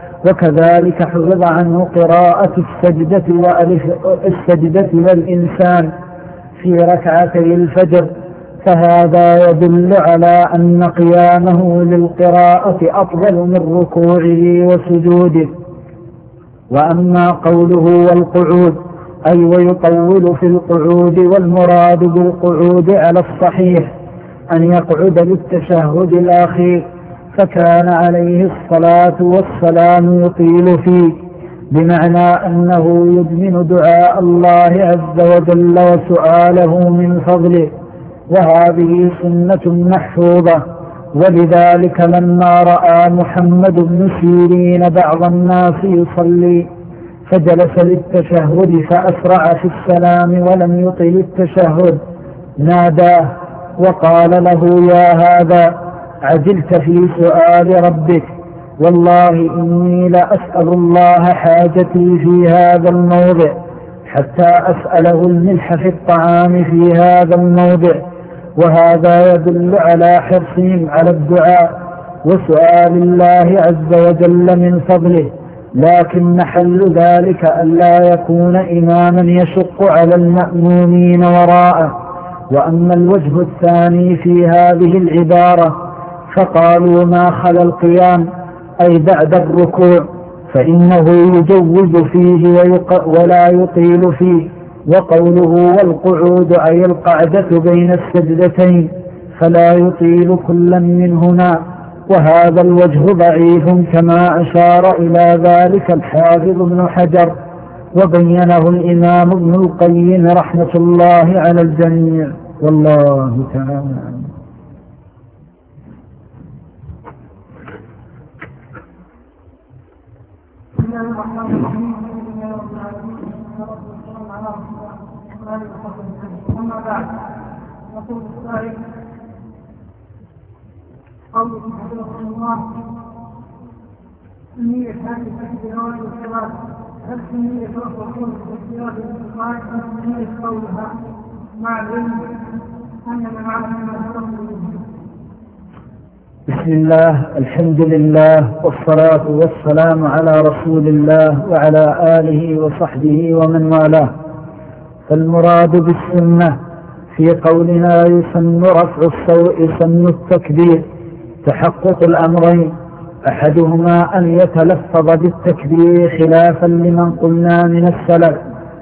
وكذلك حفظ عنه قراءة السجدة وألف السجدة والإنسان في ركعتي الفجر، فهذا يدل على أن قيامه للقراءة أفضل من ركوعه وسجوده. وأما قوله والقعود أي ويطول في القعود، والمراد بالقعود على الصحيح أن يقعد للتشهد الأخير، فكان عليه الصلاة والسلام يطيل فيه، بمعنى أنه يدمن دعاء الله عز وجل وسؤاله من فضله، وهذه سنة محفوظة. ولذلك لما رأى محمد بن سيرين بعض الناس يصلي فجلس للتشهد فأسرع في السلام ولم يطل التشهد، ناداه وقال له: يا هذا عجلت في سؤال ربك، والله إني لأسأل الله حاجتي في هذا الموضع حتى أسأله الملح في الطعام في هذا الموضع. وهذا يدل على حرصهم على الدعاء وسؤال الله عز وجل من فضله، لكن محل ذلك ألا يكون إماما يشق على المأمومين وراءه. وأما الوجه الثاني في هذه العبارة فقالوا ما خلا القيام أي بعد الركوع فإنه يجوز فيه ولا يطيل فيه، وقوله والقعود أي القعدة بين السجدتين فلا يطيل كلا منهما. وهذا الوجه ضعيف كما أشار إلى ذلك الحافظ ابن حجر، وبينه الإمام ابن القيم رحمة الله على الجميع، والله تعالى. أما بعد، يقول السائل: قوله حفظه الله سمية هذه التكبيرات والصلاة، هل سمية الرسول التكبيرات والصلاة أم سمية قولها مع العلم أن معنى ما بسم الله، الحمد لله، والصلاة والسلام على رسول الله وعلى آله وصحبه ومن والاه. فالمراد بالسنة في قولنا يسن رفع الصوت يسن التكبير تحقق الأمرين: أحدهما أن يتلفظ بالتكبير خلافا لمن قلنا من السلف،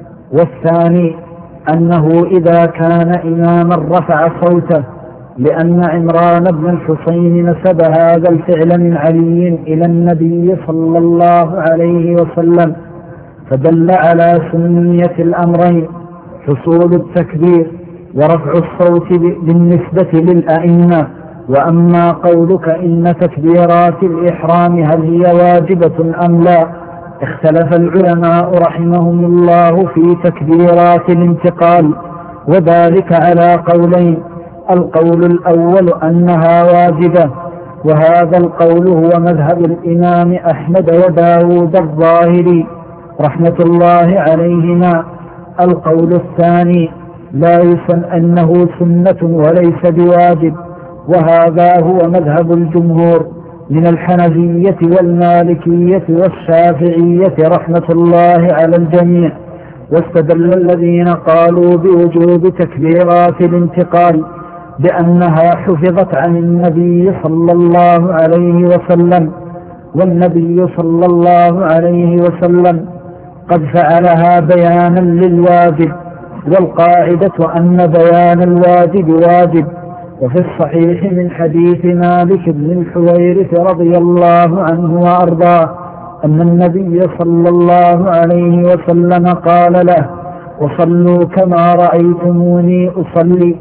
والثاني أنه إذا كان إماما رفع صوته، لأن عمران بن الحسين نسب هذا الفعل من علي إلى النبي صلى الله عليه وسلم، فدل على سنية الأمرين: حصول التكبير ورفع الصوت بالنسبة للأئمة. وأما قولك إن تكبيرات الإحرام هل هي واجبة أم لا، اختلف العلماء رحمهم الله في تكبيرات الانتقال، وذلك على قولين: القول الأول أنها واجبة، وهذا القول هو مذهب الإمام أحمد وداود الظاهري رحمة الله عليهما. القول الثاني لا يسن أنه سنة وليس بواجب، وهذا هو مذهب الجمهور من الحنفية والمالكية والشافعية رحمة الله على الجميع. واستدل الذين قالوا بوجوب تكبيرات الانتقال بأنها حفظت عن النبي صلى الله عليه وسلم، والنبي صلى الله عليه وسلم قد فعلها بيانا للواجب، والقاعدة أن بيان الواجب واجب. وفي الصحيح من حديث مالك بن الحويرث رضي الله عنه وأرضاه أن النبي صلى الله عليه وسلم قال له: وصلوا كما رأيتموني أصلي.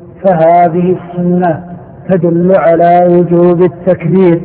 فهذه السنة تدل على وجوب التكبير،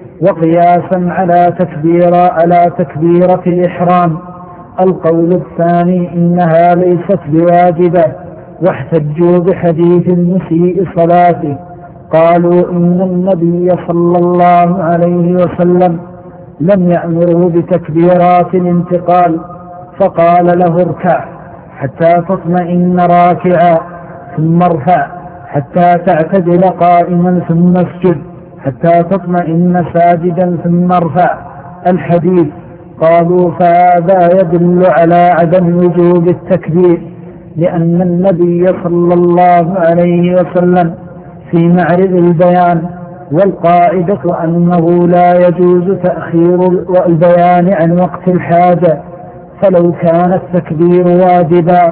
وقياسا على تكبير على تكبيرة الإحرام. القول الثاني إنها ليست بواجبة، واحتجوا بحديث المسيء صلاته، قالوا إن النبي صلى الله عليه وسلم لم يأمره بتكبيرات الانتقال، فقال له: اركع حتى تطمئن راكعا، ثم ارفع حتى تعتدل قائما، ثم اسجد حتى تطمئن ساجدا، ثم ارفع. الحديث. قالوا: فهذا يدل على عدم وجوب التكبير، لأن النبي صلى الله عليه وسلم في معرض البيان، والقاعدة أنه لا يجوز تأخير البيان عن وقت الحاجة، فلو كان التكبير واجبا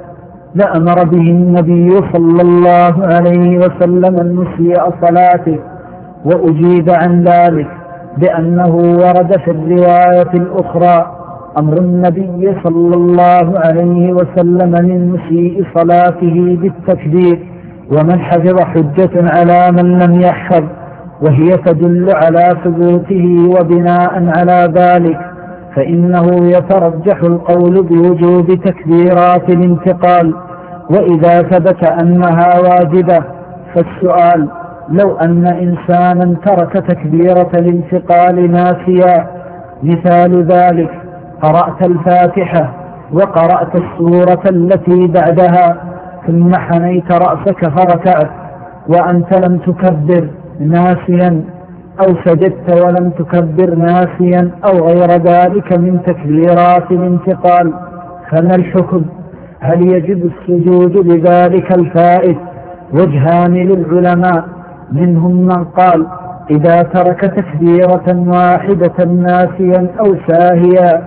لأمر به النبي صلى الله عليه وسلم المسيء صلاته، وأجيب عن ذلك بأنه ورد في الرواية الأخرى أمر النبي صلى الله عليه وسلم من مسيء صلاته بالتكبير، ومن حفظ حجة على من لم يحفظ، وهي تدل على ثبوته، وبناء على ذلك فإنه يترجح القول بوجوب تكبيرات الانتقال. وإذا ثبت أنها واجبة فالسؤال: لو أن إنسانا ترك تكبيرة الانتقال ناسيا، مثال ذلك قرأت الفاتحة وقرأت السورة التي بعدها ثم حنيت رأسك فركعت وأنت لم تكبر ناسيا، أو سجدت ولم تكبر ناسيا، أو غير ذلك من تكبيرات الانتقال، فما الحكم؟ هل يجب السجود لذلك الفائت؟ وجهان للعلماء، منهم من قال إذا ترك تكبيرة واحدة ناسيا أو ساهيا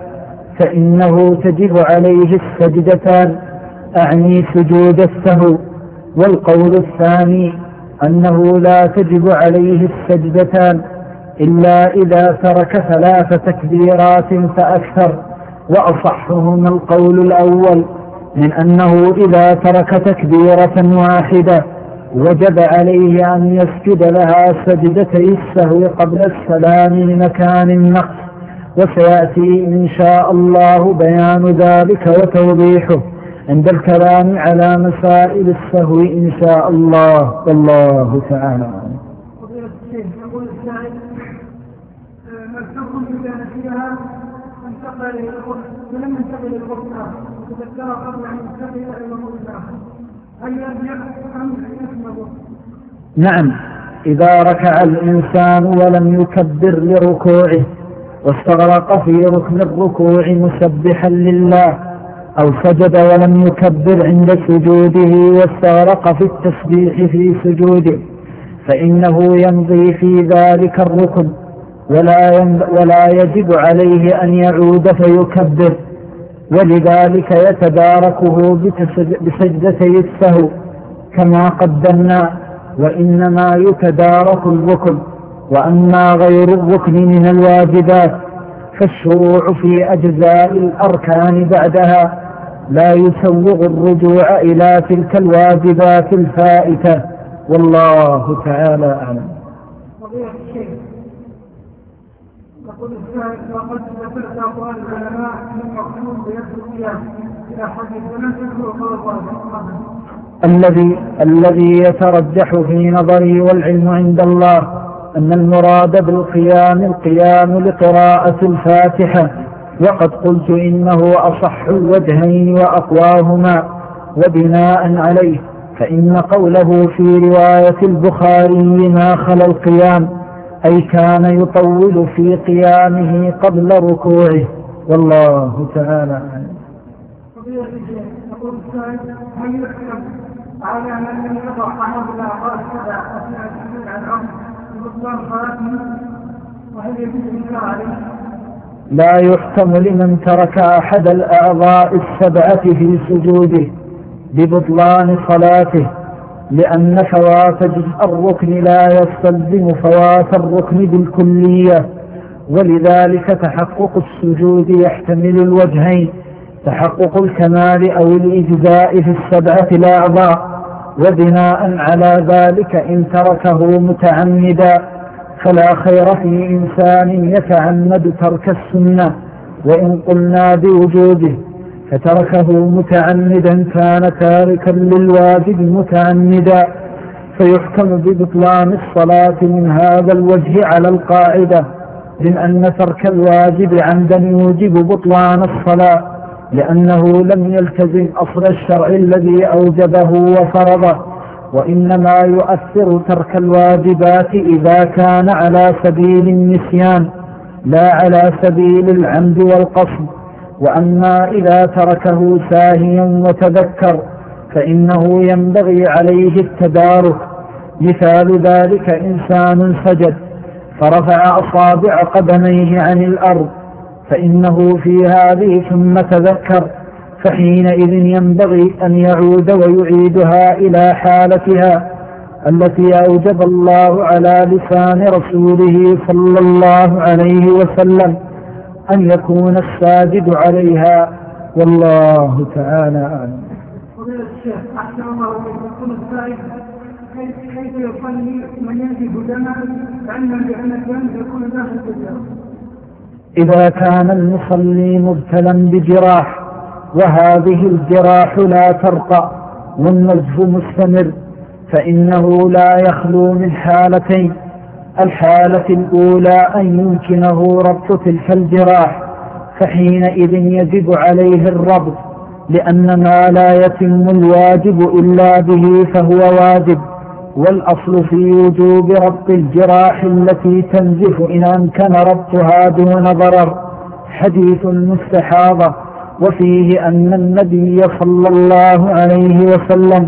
فإنه تجب عليه السجدتان، أعني سجود السهو. والقول الثاني أنه لا تجب عليه السجدتان إلا إذا ترك ثلاث تكبيرات فأكثر، وأصحهما القول الأول من أنه إذا ترك تكبيرة واحدة وجب عليه أن يسجد لها سجدتي السهو قبل السلام لمكان النقص، وسيأتي إن شاء الله بيان ذلك وتوضيحه عند الكلام على مسائل السهو إن شاء الله، والله تعالى. يقول السائل: ما الحكم إذا نسيها انتقل إلى الغسل ولم ينتقل إلى الغسل وتذكر قبل أن ينتقل إلى الغسل الآخر، هل يرجع أم يسمى؟ نعم، إذا ركع الإنسان ولم يكبر لركوعه واستغرق في ركن الركوع مسبحا لله، أو سجد ولم يكبر عند سجوده واستغرق في التسبيح في سجوده، فإنه يمضي في ذلك الركن ولا, ولا يجب عليه أن يعود فيكبر، ولذلك يتداركه بسجدتي السهو كما قدمنا، وإنما يتدارك الركن. وأما غير الركن من الواجبات فالشروع في أجزاء الأركان بعدها لا يسوغ الرجوع إلى تلك الواجبات الفائتة، والله تعالى أعلم. فضيلة الشيخ، يقول السائل: وقد ذكرت أقوال العلماء من مقصود بيده إلى حديث ولم تذكر قول الله الذي الذي يترجح في نظري والعلم عند الله أن المراد بالقيام القيام لقراءة الفاتحة، وقد قلت إنه أصح الوجهين وأقواهما، وبناء عليه فإن قوله في رواية البخاري ما خلا القيام أي كان يطول في قيامه قبل ركوعه، والله تعالى أعلم. فضيلة الشيخ، يقول السائل: هل يحكم على من لم يضع أحد الأعضاء السبع أثناء السجود على الأرض ببطلان صلاته، وهل يجوز الإنكار عليه؟ لا يحكم لمن ترك أحد الأعضاء السبعة في سجوده ببطلان صلاته، لأن فوات جزء الركن لا يستلزم فوات الركن بالكلية، ولذلك تحقق السجود يحتمل الوجهين: تحقق الكمال أو الإجزاء في السبعة الأعضاء، وبناء على ذلك إن تركه متعمدا فلا خير في إنسان يتعمد ترك السنة، وإن قلنا بوجوده فتركه متعمدا كان تاركا للواجب متعمدا، فيحكم ببطلان الصلاة من هذا الوجه على القاعدة، من أن ترك الواجب عمدا يوجب بطلان الصلاة، لأنه لم يلتزم أصل الشرع الذي أوجبه وفرضه، وإنما يؤثر ترك الواجبات إذا كان على سبيل النسيان لا على سبيل العمد والقصد، وأما إذا تركه ساهيا وتذكر فإنه ينبغي عليه التدارك. مثال ذلك إنسان سجد فرفع أصابع قدميه عن الأرض فإنه في هذه ثم تذكر، فحينئذ ينبغي أن يعود ويعيدها إلى حالتها التي أوجب الله على لسان رسوله صلى الله عليه وسلم أن يكون الساجد عليها، والله تعالى أعلم. فضيلة الشيخ أحسن الله إليكم، يقول السائل كيف يصلي من يجد دما علما بأن الدم يكون داخل الجسد؟ إذا كان المصلي مبتلا بجراح وهذه الجراح لا ترقى والنزف مستمر فإنه لا يخلو من حالتين. الحالة الأولى أن يمكنه ربط تلك الجراح، فحينئذ يجب عليه الربط، لأن ما لا يتم الواجب إلا به فهو واجب، والأصل في وجوب ربط الجراح التي تنزف إن أمكن ربطها دون ضرر حديث المستحاضة، وفيه أن النبي صلى الله عليه وسلم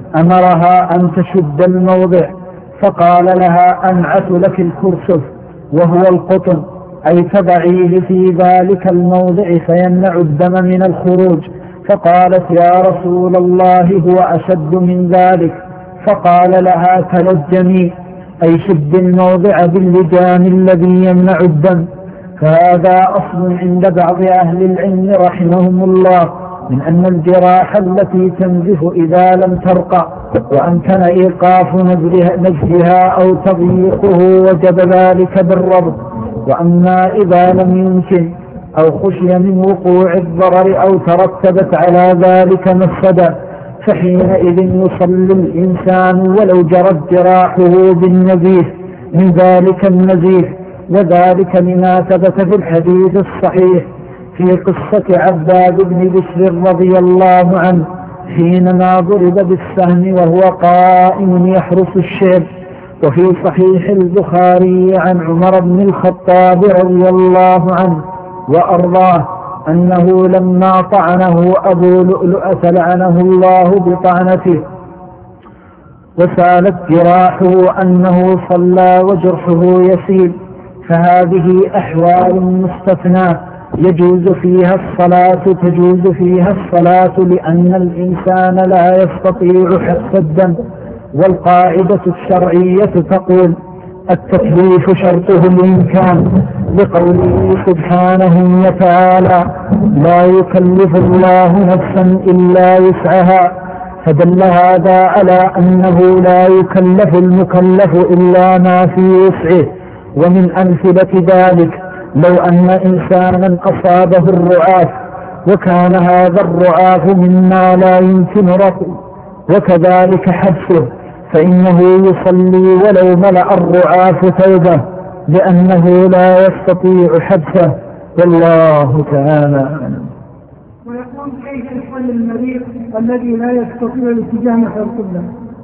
أمرها أن تشد الموضع فقال لها أنعت لك الكرسف وهو القطن، أي تضعيه في ذلك الموضع فيمنع الدم من الخروج. فقالت يا رسول الله هو أشد من ذلك، فقال لها تلجمي، أي شد الموضع باللجام الذي يمنع الدم. فهذا أصل عند بعض أهل العلم رحمهم الله من أن الجراح التي تنزف إذا لم ترقى وأمكن إيقاف نزفها أو تضييقه وجب ذلك بالربط. وأما إذا لم يمكن أو خشي من وقوع الضرر أو ترتبت على ذلك مفسدة فحينئذ يصلي الإنسان ولو جرت جراحه بالنزيف من ذلك النزيف، وذلك لما ثبت في الحديث الصحيح في قصة عباد بن بشر رضي الله عنه حينما ضرب بالسهم وهو قائم يحرس الشعب. وفي صحيح البخاري عن عمر بن الخطاب رضي الله عنه وأرضاه أنه لما طعنه أبو لؤلؤة لعنه الله بطعنته وسالت جراحه أنه صلى وجرحه يسيل، فهذه أحوال مستثنى يجوز فيها الصلاة تجوز فيها الصلاة لأن الإنسان لا يستطيع حبس الدم. والقاعدة الشرعية تقول التكليف شرطه الإمكان، لقوله سبحانه وتعالى لا يكلف الله نفسا إلا وسعها، فدل هذا على أنه لا يكلف المكلف إلا ما في وسعه. ومن أمثلة ذلك لو أن إنسانا أصابه الرعاف وكان هذا الرعاف مما لا يمكن رفعه وكذلك حبسه فإنه يصلي ولو ملأ الرعاف ثوبه لأنه لا يستطيع حبسه، والله تعالى أعلم. ويقول كيف يصلي المريض الذي لا يستطيع الاتجاه نحو القبلة؟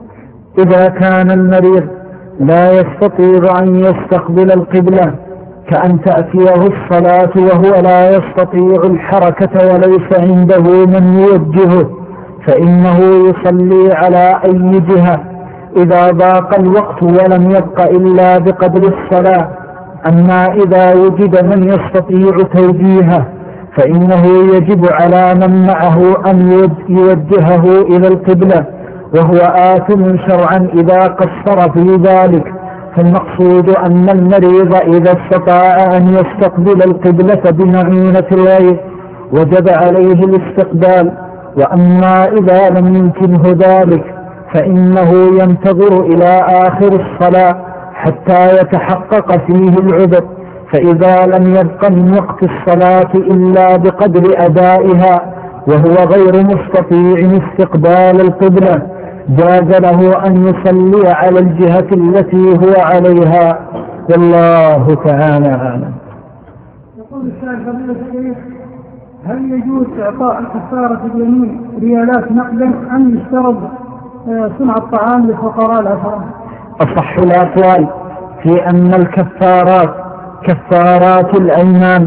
إذا كان المريض لا يستطيع أن يستقبل القبلة كأن تأتيه الصلاة وهو لا يستطيع الحركة وليس عنده من يوجهه فإنه يصلي على أي جهة إذا ضاق الوقت ولم يبق إلا بقدر الصلاة. أما إذا وجد من يستطيع توجيهه فإنه يجب على من معه أن يوجهه إلى القبلة، وهو آثم شرعا إذا قصر في ذلك. فالمقصود أن المريض إذا استطاع أن يستقبل القبلة بمعونة الغير وجب عليه الاستقبال. وأما إذا لم يمكنه ذلك فإنه ينتظر إلى آخر الصلاة حتى يتحقق فيه العذر، فإذا لم يبق من وقت الصلاة إلا بقدر أدائها وهو غير مستطيع استقبال القبلة جاز له أن يصلي على الجهة التي هو عليها، والله تعالى أعلم. يقول السائل فضيلة الشيخ هل يجوز إعطاء كفارة اليمين ريالات نقدا أم يشترط صنع الطعام للفقراء العشرة؟ أصح الأقوال في أن الكفارات كفارات الأيمان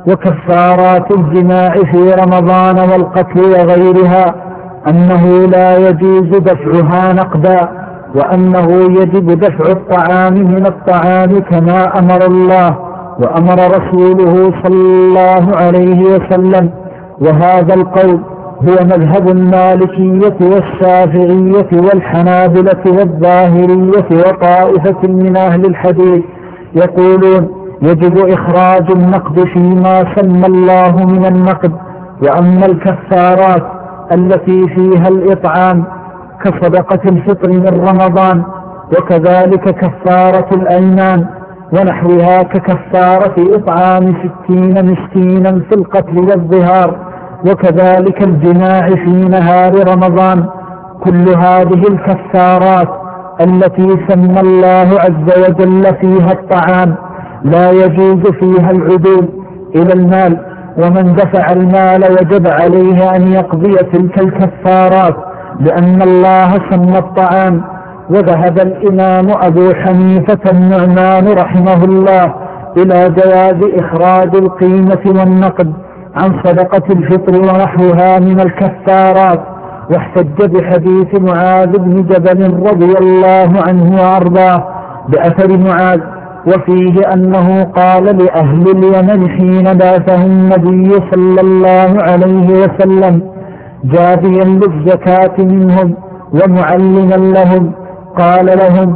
وكفارات الجماع في رمضان والقتل وغيرها أنه لا يجوز دفعها نقدا، وأنه يجب دفع الطعام من الطعام كما أمر الله وأمر رسوله صلى الله عليه وسلم. وهذا القول هو مذهب المالكية والشافعية والحنابلة والظاهرية وطائفة من أهل الحديث، يقولون يجب إخراج النقد فيما سمى الله من النقد. وأما الكفارات التي فيها الإطعام كصدقة الفطر من رمضان، وكذلك كفارة الأيمان ونحوها ككفارة إطعام ستين مسكينا في القتل والظهار، وكذلك الجماع في نهار رمضان، كل هذه الكفارات التي سمى الله عز وجل فيها الطعام لا يجوز فيها العدول إلى المال، ومن دفع المال وجب عليه أن يقضي تلك الكفارات لأن الله سمى الطعام. وذهب الإمام أبو حنيفة النعمان رحمه الله إلى جواز إخراج القيمة والنقد عن صدقة الفطر ونحوها من الكفارات، واحتج بحديث معاذ بن جبل رضي الله عنه وأرضاه بأثر معاذ، وفيه أنه قال لأهل اليمن حين بعثه النبي صلى الله عليه وسلم جابيا للزكاة منهم ومعلما لهم، قال لهم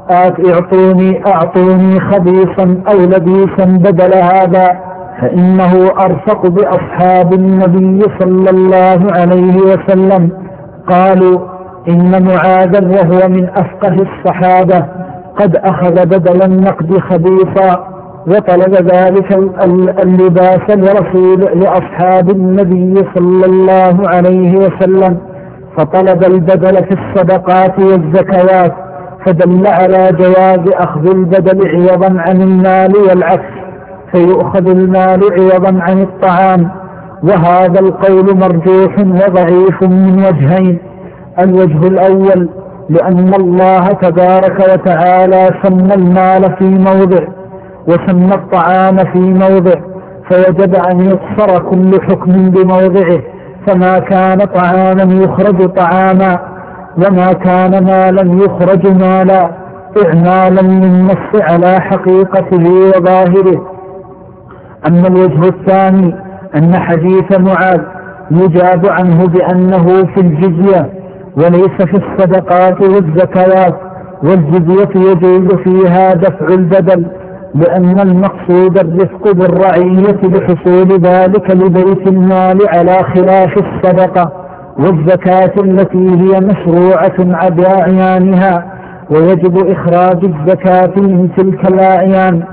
أعطوني, أعطوني خبيصا أو لبيسا بدل هذا، فإنه أرفق بأصحاب النبي صلى الله عليه وسلم. قالوا إن معاذا وهو من أفقه الصحابة قد أخذ بدل النقد خبيصا، وطلب ذلك اللباس لرسول لأصحاب النبي صلى الله عليه وسلم، فطلب البدل في الصدقات والزكوات، فدل على جواز أخذ البدل عوضا عن المال والعكس، فيؤخذ المال عوضا عن الطعام. وهذا القول مرجوح وضعيف من وجهين: الوجه الأول لأن الله تبارك وتعالى سمى المال في موضع وسمى الطعام في موضع، فوجب أن يقصر كل حكم بموضعه، فما كان طعاما يخرج طعاما، وما كان مالا يخرج مالا، إعمالا للنص على حقيقته وظاهره. أما الوجه الثاني أن حديث معاذ يجاب عنه بأنه في الجزية وليس في الصدقات والزكوات، والجزية يجوز فيها دفع البدل، لأن المقصود الرفق بالرعية بحصول ذلك لبيت المال على خلاف الصدقة والزكاة التي هي مشروعة على أعيانها، ويجب إخراج الزكاة من تلك الأعيان.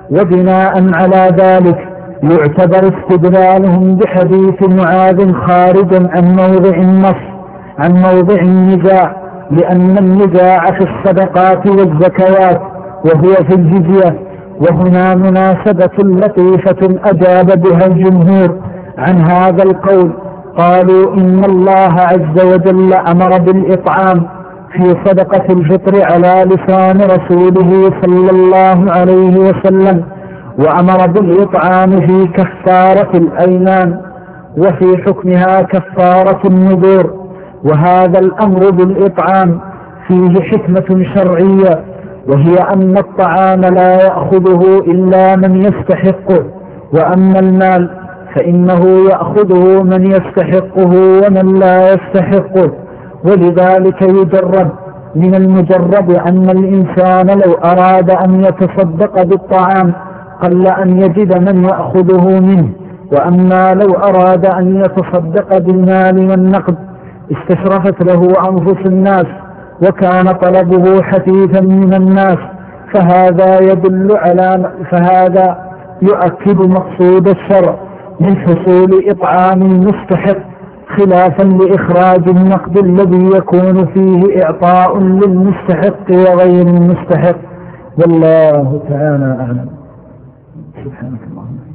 وبناء على ذلك يعتبر استدلالهم بحديث معاذ خارجا عن موضع النص عن موضع النزاع، لأن النزاع في الصدقات والزكوات وهو في الجزية. وهنا مناسبة لطيفة أجاب بها الجمهور عن هذا القول، قالوا إن الله عز وجل أمر بالإطعام في صدقة الفطر على لسان رسوله صلى الله عليه وسلم، وأمر بالإطعام في كفارة الأيمان وفي حكمها كفارة النذور. وهذا الأمر بالإطعام فيه حكمة شرعية، وهي أن الطعام لا يأخذه إلا من يستحقه، وأما المال فإنه يأخذه من يستحقه ومن لا يستحقه. ولذلك يجرب من المجرب أن الإنسان لو أراد أن يتصدق بالطعام قل أن يجد من يأخذه منه، وأما لو أراد أن يتصدق بالمال والنقد استشرفت له أنفس الناس وكان طلبه حثيثا من الناس، فهذا يدل على فهذا يؤكد مقصود الشرع من حصول إطعام المستحق، خلافا لإخراج النقد الذي يكون فيه إعطاء للمستحق وغير المستحق. والله تعالى أعلم. سبحانك اللهم.